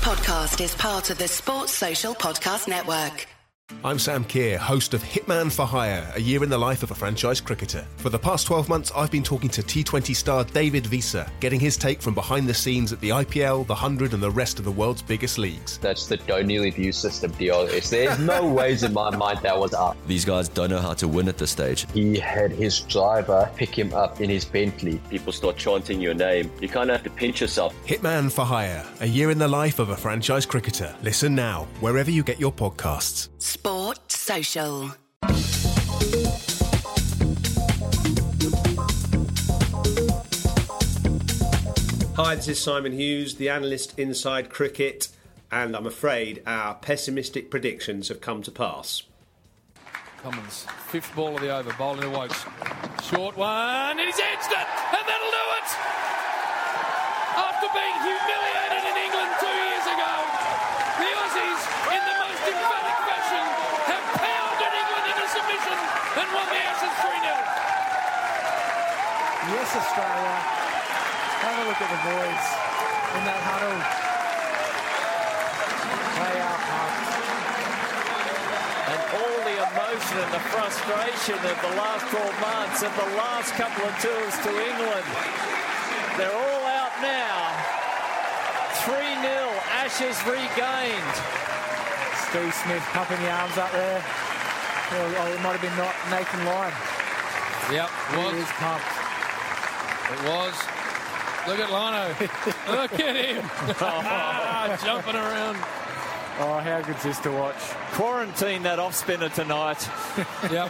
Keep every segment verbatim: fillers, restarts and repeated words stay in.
podcast is part of the Sports Social Podcast Network. I'm Sam Keir, host of Hitman for Hire, a year in the life of a franchise cricketer. For the past twelve months, I've been talking to T twenty star David Visa, getting his take from behind the scenes at the I P L, the one hundred and the rest of the world's biggest leagues. That's the D'O'Neill view system deal. There's no ways in my mind that was up. These guys don't know how to win at this stage. He had his driver pick him up in his Bentley. People start chanting your name. You kind of have to pinch yourself. Hitman for Hire, a year in the life of a franchise cricketer. Listen now, wherever you get your podcasts. Sport Social. Hi, this is Simon Hughes, the analyst inside cricket, and I'm afraid our pessimistic predictions have come to pass. Cummins, fifth ball of the over, bowling to Wokes. Short one, and he's edged it, and that'll do it! After being humiliated in England two years ago, the Aussies, in the most emphatic fashion, have pounded England into submission and won the Ashes three nil. Yes, Australia. Have a look at the boys in that huddle. They are pumped. And all the emotion and the frustration of the last twelve months of the last couple of tours to England. They're all out now. three nil, Ashes regained. Steve Smith pumping the arms up there. Oh, it might have been not Nathan Lyon. Yep, it was. He is pumped. It was. Look at Lino. Look at him. Ah, jumping around. Oh, how good's this to watch? Quarantine that off-spinner tonight. Yep.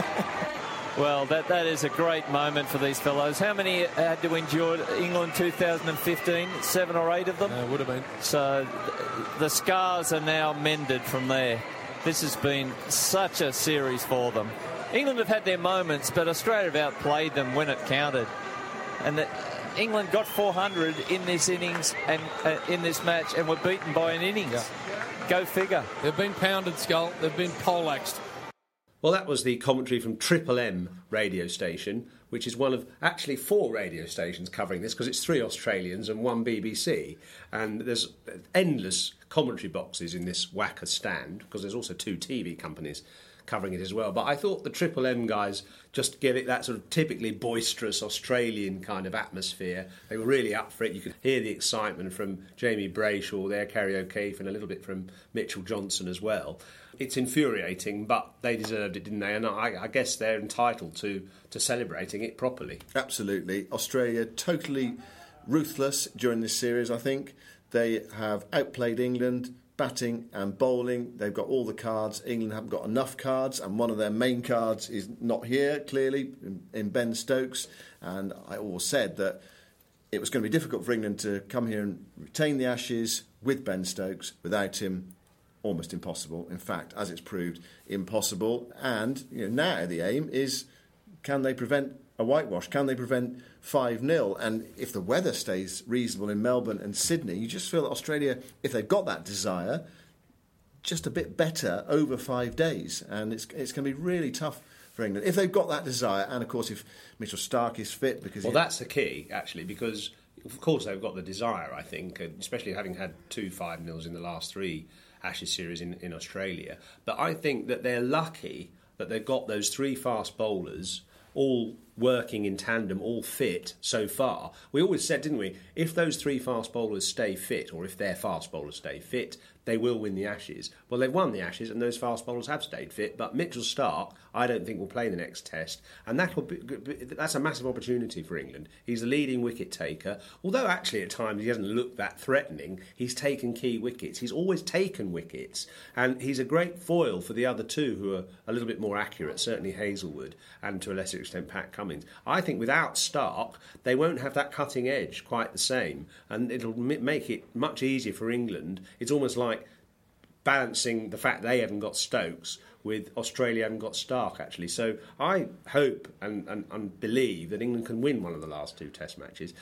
Well, that, that is a great moment for these fellows. How many had to endure England two thousand fifteen? Seven or eight of them? Uh, would have been. So the scars are now mended from there. This has been such a series for them. England have had their moments, but Australia have outplayed them when it counted. And the, England got four hundred in this innings and uh, in this match and were beaten by an innings. Yeah. Go figure. They've been pounded, Skull. They've been poleaxed. Well, that was the commentary from Triple M radio station, which is one of actually four radio stations covering this, because it's three Australians and one B B C. And there's endless commentary boxes in this whacker stand, because there's also two T V companies covering it as well. But I thought the Triple M guys just give it that sort of typically boisterous Australian kind of atmosphere. They were really up for it. You could hear the excitement from Jamie Brayshaw there, Kerry O'Keefe, and a little bit from Mitchell Johnson as well. It's infuriating, but they deserved it, didn't they? And I, I guess they're entitled to, to celebrating it properly. Absolutely. Australia totally ruthless during this series, I think. They have outplayed England, batting and bowling. They've got all the cards. England haven't got enough cards, and one of their main cards is not here, clearly, in, in Ben Stokes. And I always said that it was going to be difficult for England to come here and retain the Ashes with Ben Stokes. Without him, almost impossible. In fact, as it's proved, impossible. And you know, now the aim is, can they prevent a whitewash? Can they prevent five nil? And if the weather stays reasonable in Melbourne and Sydney, you just feel that Australia, if they've got that desire, just a bit better over five days. And it's it's going to be really tough for England if they've got that desire. And of course, if Mitchell Starc is fit, because well, he... that's the key actually, because of course they've got the desire. I think, especially having had two five nils in the last three Ashes series in, in Australia. But I think that they're lucky that they've got those three fast bowlers all working in tandem, all fit so far. We always said, didn't we, if those three fast bowlers stay fit, or if their fast bowlers stay fit, they will win the Ashes. Well, they've won the Ashes, and those fast bowlers have stayed fit, but Mitchell Starc, I don't think will play the next test, and that will be, that's a massive opportunity for England. He's the leading wicket taker, although actually at times he doesn't look that threatening. He's taken key wickets. He's always taken wickets, and he's a great foil for the other two who are a little bit more accurate, certainly Hazelwood, and to a lesser extent Pat Cummins. I think without Starc, they won't have that cutting edge quite the same, and it'll make it much easier for England. It's almost like balancing the fact they haven't got Stokes with Australia haven't got Starc, actually. So I hope and, and, and believe that England can win one of the last two Test matches.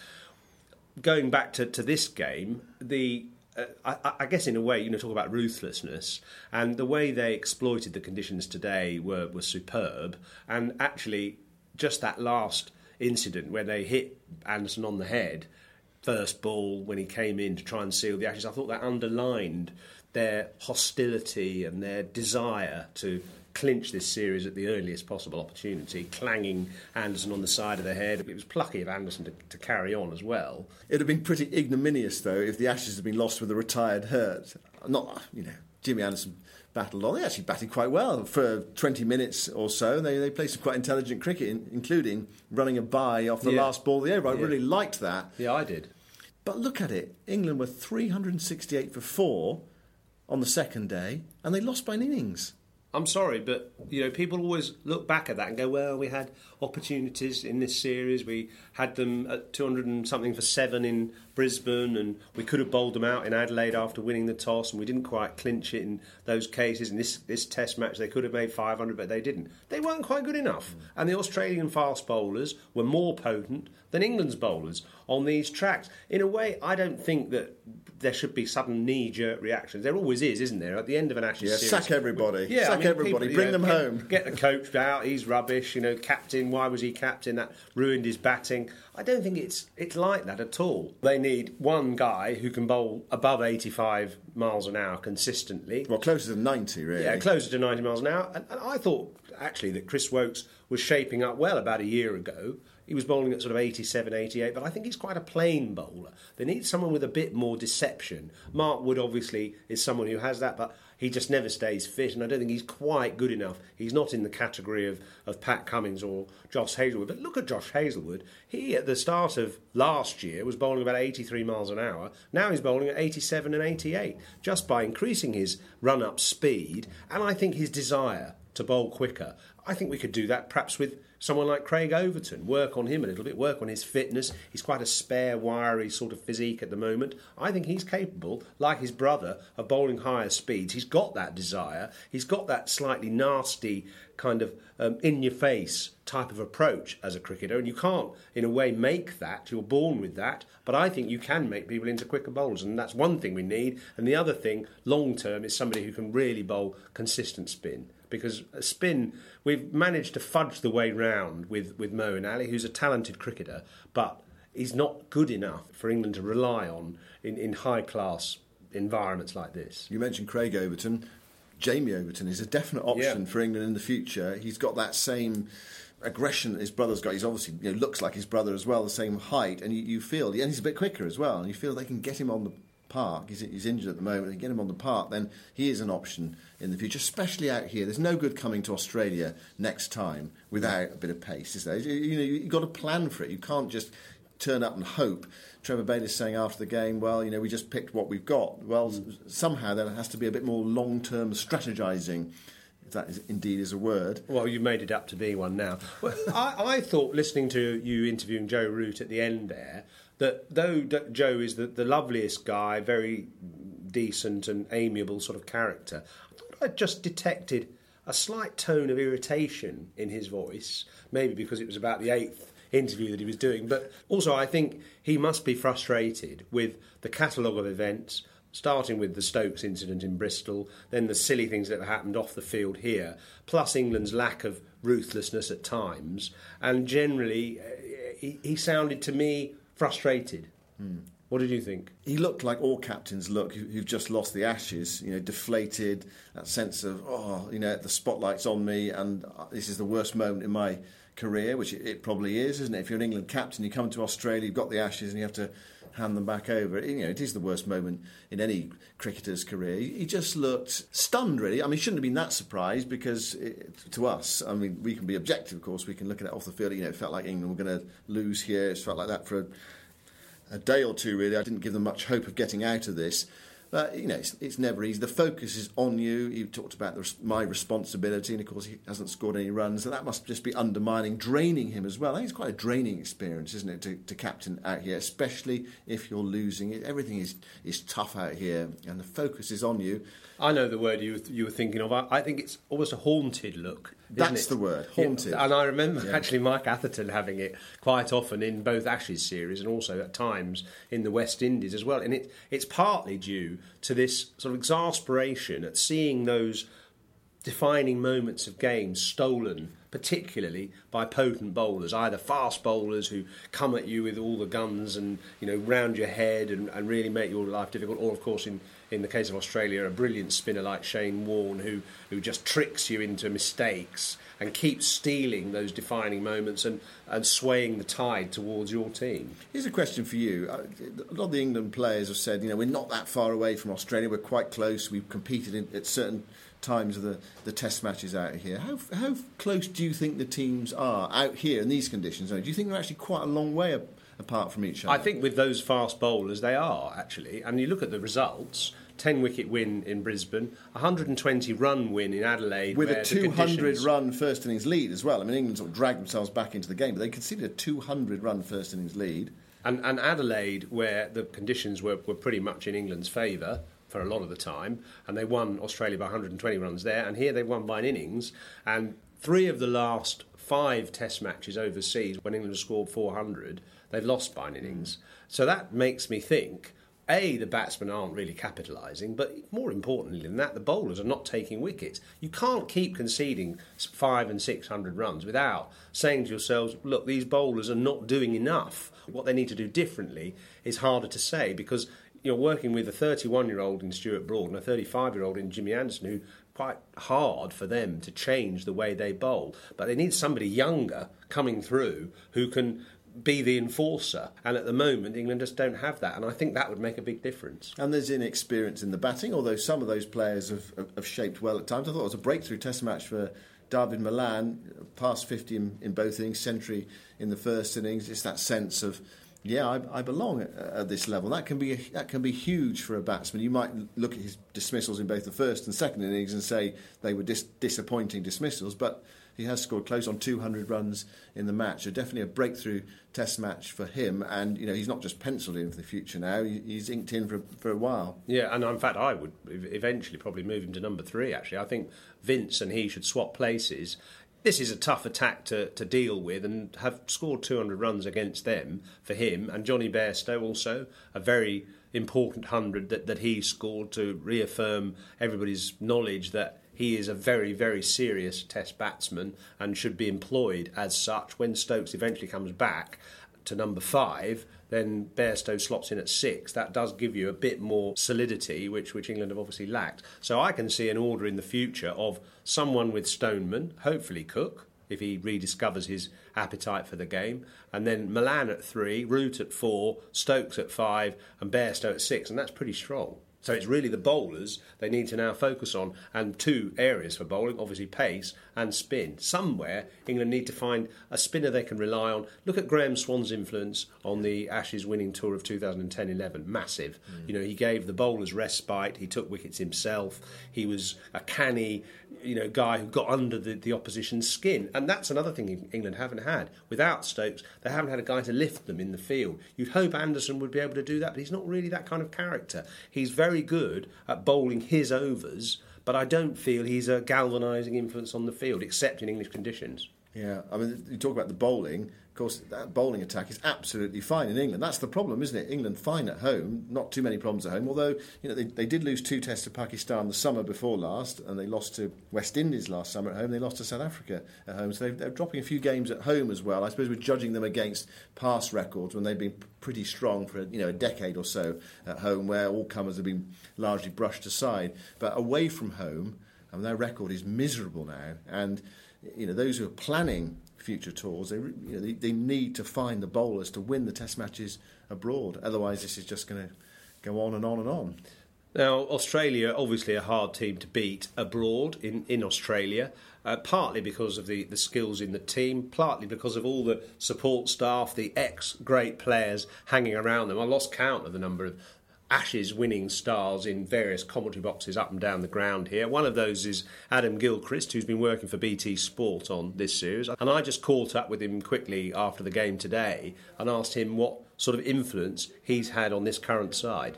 Going back to, to this game, the uh, I, I guess in a way, you know, talk about ruthlessness, and the way they exploited the conditions today were, were superb. And actually, just that last incident where they hit Anderson on the head, first ball when he came in to try and seal the Ashes, I thought that underlined their hostility and their desire to clinch this series at the earliest possible opportunity, clanging Anderson on the side of the head. It was plucky of Anderson to, to carry on as well. It would have been pretty ignominious, though, if the Ashes had been lost with a retired Hurt. Not, you know, Jimmy Anderson battled on. They actually batted quite well for twenty minutes or so. They they played some quite intelligent cricket, in, including running a bye off the yeah. last ball of the over. I yeah. really liked that. Yeah, I did. But look at it. England were three hundred sixty-eight for four on the second day, and they lost by an innings. I'm sorry, but you know, people always look back at that and go, well, we had opportunities in this series. We had them at two hundred and something for seven in Brisbane, and we could have bowled them out in Adelaide after winning the toss, and we didn't quite clinch it in those cases. In this, this test match, they could have made five hundred, but they didn't. They weren't quite good enough. Mm. And the Australian fast bowlers were more potent than England's bowlers on these tracks. In a way, I don't think that there should be sudden knee-jerk reactions. There always is, isn't there? At the end of an Ashes yeah, series. sack everybody. Yeah, sack I mean, everybody. people, Bring you know, them get, home. Get the coach out. He's rubbish. You know, captain. Why was he captain? That ruined his batting. I don't think it's it's like that at all. They need one guy who can bowl above eighty-five miles an hour consistently. Well, closer to ninety, really. Yeah, closer to ninety miles an hour. And, and I thought actually that Chris Woakes was shaping up well about a year ago. He was bowling at sort of eighty-seven, eighty-eight, but I think he's quite a plain bowler. They need someone with a bit more deception. Mark Wood, obviously, is someone who has that, but he just never stays fit, and I don't think he's quite good enough. He's not in the category of, of Pat Cummins or Josh Hazlewood. But look at Josh Hazlewood. He, at the start of last year, was bowling about eighty-three miles an hour. Now he's bowling at eighty-seven and eighty-eight, just by increasing his run-up speed, and I think his desire to bowl quicker. I think we could do that perhaps with someone like Craig Overton, work on him a little bit, work on his fitness. He's quite a spare, wiry sort of physique at the moment. I think he's capable, like his brother, of bowling higher speeds. He's got that desire. He's got that slightly nasty kind of um, in-your-face type of approach as a cricketer, and you can't, in a way, make that. You're born with that. But I think you can make people into quicker bowlers, and that's one thing we need. And the other thing, long-term, is somebody who can really bowl consistent spin. Because a spin, we've managed to fudge the way round with, with Moeen Ali, who's a talented cricketer, but he's not good enough for England to rely on in, in high-class environments like this. You mentioned Craig Overton. Jamie Overton is a definite option yeah. for England in the future. He's got that same aggression that his brother's got. He's obviously, you know, looks like his brother as well, the same height, and you, you feel, and he's a bit quicker as well, and you feel they can get him on the park. He's, he's injured at the moment. They get him on the park, then he is an option in the future, especially out here. There's no good coming to Australia next time without a bit of pace, is there? You, you know, you've got to plan for it. You can't just turn up and hope. Trevor Bayliss saying after the game, well, you know, we just picked what we've got. Well, mm. somehow there has to be a bit more long-term strategising, if that is, indeed is a word. Well, you've made it up to be one now. Well, I, I thought, listening to you interviewing Joe Root at the end there, that though Joe is the, the loveliest guy, very decent and amiable sort of character, I thought I just detected a slight tone of irritation in his voice, maybe because it was about the eighth interview that he was doing, but also I think he must be frustrated with the catalogue of events, starting with the Stokes incident in Bristol, then the silly things that have happened off the field here, plus England's lack of ruthlessness at times, and generally he, he sounded to me frustrated. Hmm. What did you think? He looked like all captains look who, who've just lost the Ashes, you know, deflated, that sense of, oh, you know, the spotlight's on me and this is the worst moment in my career, which it, it probably is, isn't it? If you're an England captain, you come to Australia, you've got the Ashes and you have to hand them back over. You know, it is the worst moment in any cricketer's career. He just looked stunned, really. I mean, he shouldn't have been that surprised because it, to us, I mean, we can be objective, of course. We can look at it off the field. You know, it felt like England were going to lose here. It felt like that for a, a day or two, really. I didn't give them much hope of getting out of this. But, you know, it's, it's never easy. The focus is on you. You talked about the, my responsibility, and, of course, he hasn't scored any runs. And that must just be undermining, draining him as well. I think it's quite a draining experience, isn't it, to, to captain out here, especially if you're losing. Everything is, is tough out here, and the focus is on you. I know the word you, you were thinking of. I, I think it's almost a haunted look. That's it? the word, haunted. Yeah, and I remember yeah. actually Mike Atherton having it quite often in both Ashes series and also at times in the West Indies as well. And it, it's partly due to this sort of exasperation at seeing those defining moments of games stolen particularly by potent bowlers, either fast bowlers who come at you with all the guns and, you know, round your head and, and really make your life difficult, or of course in, in the case of Australia, a brilliant spinner like Shane Warne who, who just tricks you into mistakes and keeps stealing those defining moments and, and swaying the tide towards your team. Here's a question for you. A lot of the England players have said, you know, we're not that far away from Australia, we're quite close, we've competed in, at certain times of the, the test matches out here. How how close do you think the teams are out here in these conditions? Do you think they're actually quite a long way a, apart from each other? I think with those fast bowlers they are, actually. And you look at the results, ten wicket win in Brisbane, one hundred twenty run win in Adelaide. With a two hundred conditions... run first innings lead as well. I mean, England sort of dragged themselves back into the game, but they conceded a two hundred run first innings lead. And, and Adelaide, where the conditions were, were pretty much in England's favour for a lot of the time, and they won Australia by one hundred twenty runs there, and here they won by an innings, and three of the last five test matches overseas, when England scored four hundred, they've lost by an innings. So that makes me think, A, the batsmen aren't really capitalising, but more importantly than that, the bowlers are not taking wickets. You can't keep conceding five and six hundred runs without saying to yourselves, look, these bowlers are not doing enough. What they need to do differently is harder to say, because you're working with a thirty-one-year-old in Stuart Broad and a thirty-five-year-old in Jimmy Anderson, who quite hard for them to change the way they bowl. But they need somebody younger coming through who can be the enforcer. And at the moment, England just don't have that. And I think that would make a big difference. And there's inexperience in the batting, although some of those players have, have, have shaped well at times. I thought it was a breakthrough test match for David Malan, past fifty in, in both innings, century in the first innings. It's that sense of, yeah, I, I belong at, at this level. That can be a, that can be huge for a batsman. You might look at his dismissals in both the first and second innings and say they were dis- disappointing dismissals, but he has scored close on two hundred runs in the match. So definitely a breakthrough test match for him. And, you know, he's not just penciled in for the future now, he, he's inked in for, for a while. Yeah, and in fact, I would eventually probably move him to number three, actually. I think Vince and he should swap places. This is a tough attack to, to deal with, and have scored two hundred runs against them for him. And Johnny Bairstow also, a very important hundred that, that he scored to reaffirm everybody's knowledge that he is a very, very serious test batsman and should be employed as such. When Stokes eventually comes back to number five, then Bairstow slots in at six. That does give you a bit more solidity, which, which England have obviously lacked. So I can see an order in the future of someone with Stoneman, hopefully Cook, if he rediscovers his appetite for the game, and then Malan at three, Root at four, Stokes at five, and Bairstow at six, and that's pretty strong. So it's really the bowlers they need to now focus on, and two areas for bowling, obviously pace and spin. Somewhere England need to find a spinner they can rely on. Look at Graham Swan's influence on the Ashes winning tour of two thousand ten eleven. Massive. Mm. You know, he gave the bowlers respite, he took wickets himself, he was a canny, you know, guy who got under the, the opposition's skin. And that's another thing England haven't had. Without Stokes, they haven't had a guy to lift them in the field. You'd hope Anderson would be able to do that, but he's not really that kind of character. He's very very good at bowling his overs, but I don't feel he's a galvanising influence on the field, except in English conditions. Yeah, I mean, you talk about the bowling. Of course, that bowling attack is absolutely fine in England. That's the problem, isn't it? England fine at home, not too many problems at home. Although, you know, they, they did lose two tests to Pakistan the summer before last, and they lost to West Indies last summer at home. They lost to South Africa at home, so they're dropping a few games at home as well. I suppose we're judging them against past records when they've been pretty strong for you know a decade or so at home, where all comers have been largely brushed aside. But away from home, I mean, their record is miserable now, and you know those who are planning future tours, they, you know, they they need to find the bowlers to win the test matches abroad. Otherwise, this is just going to go on and on and on. Now, Australia, obviously a hard team to beat abroad in, in Australia, uh, partly because of the, the skills in the team, partly because of all the support staff, the ex-great players hanging around them. I lost count of the number of Ashes winning stars in various commentary boxes up and down the ground here. One of those is Adam Gilchrist, who's been working for B T Sport on this series. And I just caught up with him quickly after the game today and asked him what sort of influence he's had on this current side.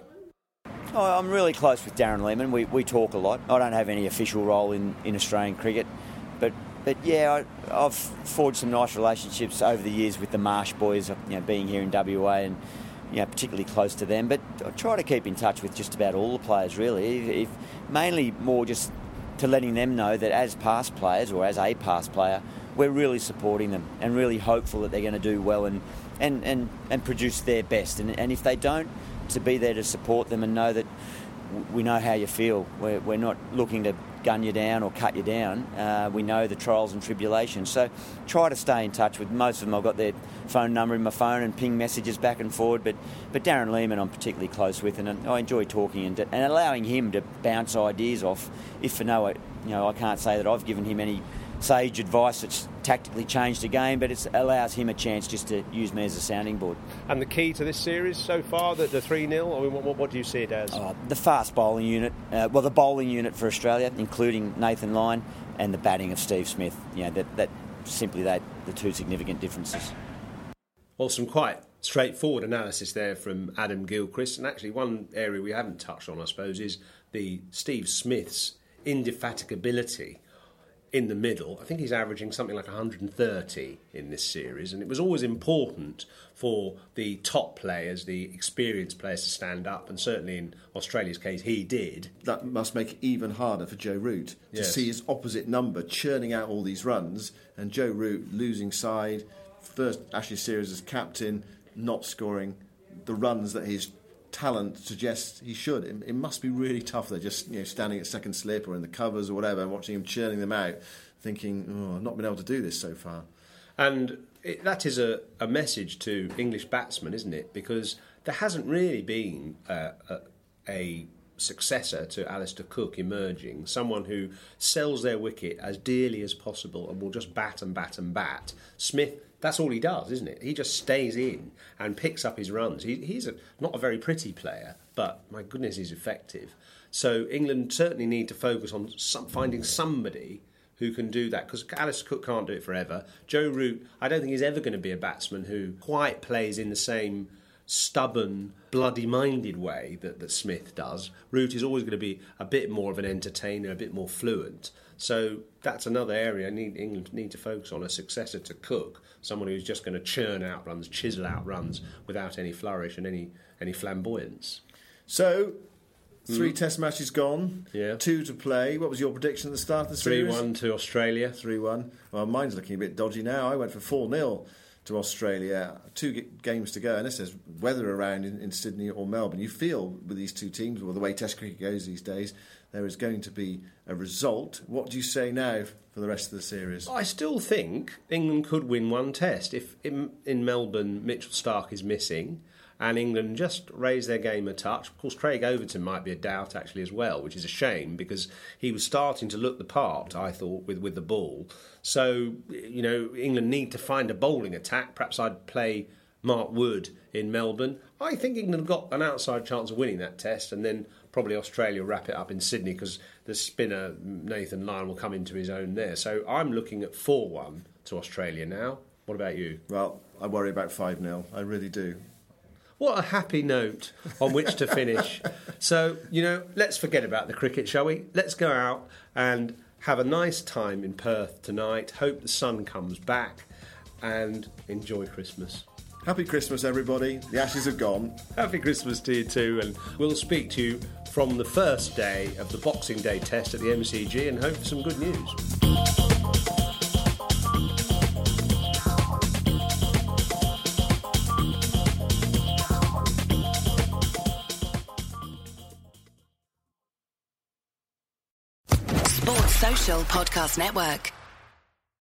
Oh, I'm really close with Darren Lehmann. We we talk a lot. I don't have any official role in, in Australian cricket, but but yeah, I, I've forged some nice relationships over the years with the Marsh boys. You know, being here in W A and you know particularly close to them. But I try to keep in touch with just about all the players really. If, if mainly more just to letting them know that as past players or as a past player, we're really supporting them and really hopeful that they're going to do well and, and, and, and produce their best. And, and if they don't, to be there to support them and know that we know how you feel. We're, we're not looking to gun you down or cut you down. Uh, we know the trials and tribulations. So try to stay in touch with most of them. I've got their phone number in my phone and ping messages back and forward. But, but Darren Lehmann I'm particularly close with, and I enjoy talking and, and allowing him to bounce ideas off. If for no, you know, I can't say that I've given him any sage advice that's tactically changed the game, but it allows him a chance just to use me as a sounding board. And the key to this series so far, the, the three nil, I mean, what, what do you see it as? Oh, the fast bowling unit, uh, well, the bowling unit for Australia, including Nathan Lyon, and the batting of Steve Smith. You know, that, that simply that the two significant differences. Well, some quite straightforward analysis there from Adam Gilchrist, and actually one area we haven't touched on, I suppose, is the Steve Smith's indefatigability in the middle. I think he's averaging something like one hundred thirty in this series, and it was always important for the top players, the experienced players, to stand up, and certainly in Australia's case he did. That must make it even harder for Joe Root to Yes. see his opposite number churning out all these runs, and Joe Root losing side, first Ashes series as captain, not scoring the runs that his talent suggests he should. It, it must be really tough though, just you know standing at second slip or in the covers or whatever and watching him churning them out, thinking, oh, I've not been able to do this so far. And it, that is a, a message to English batsmen, isn't it? Because there hasn't really been uh, a, a successor to Alistair Cook emerging, someone who sells their wicket as dearly as possible and will just bat and bat and bat. Smith, that's all he does, isn't it? He just stays in and picks up his runs. He, he's a, not a very pretty player, but my goodness, he's effective. So England certainly need to focus on some, finding somebody who can do that, because Alistair Cook can't do it forever. Joe Root, I don't think he's ever going to be a batsman who quite plays in the same stubborn, bloody-minded way that, that Smith does. Root is always going to be a bit more of an entertainer, a bit more fluent. So that's another area I need England need to focus on, a successor to Cook, someone who's just going to churn out runs, chisel out runs without any flourish and any, any flamboyance. So, three Mm. test matches gone, Yeah. two to play. What was your prediction at the start of the series? three one to Australia. three one. Well, mine's looking a bit dodgy now. I went for four nil to Australia. Two g- games to go, and this is weather around in, in Sydney or Melbourne. You feel with these two teams, or the way Test cricket goes these days, there is going to be a result. What do you say now for the rest of the series? I still think England could win one test. If in, in Melbourne Mitchell Starc is missing and England just raise their game a touch. Of course, Craig Overton might be a doubt actually as well, which is a shame because he was starting to look the part, I thought, with, with the ball. So, you know, England need to find a bowling attack. Perhaps I'd play Mark Wood in Melbourne. I think England have got an outside chance of winning that test, and then probably Australia wrap it up in Sydney because the spinner Nathan Lyon will come into his own there. So I'm looking at four one to Australia now. What about you? Well, I worry about five nil. I really do. What a happy note on which to finish. So, you know, let's forget about the cricket, shall we? Let's go out and have a nice time in Perth tonight. Hope the sun comes back and enjoy Christmas. Happy Christmas, everybody. The Ashes have gone. Happy Christmas to you too, and we'll speak to you from the first day of the Boxing Day test at the M C G and hope for some good news. Sports Social Podcast Network.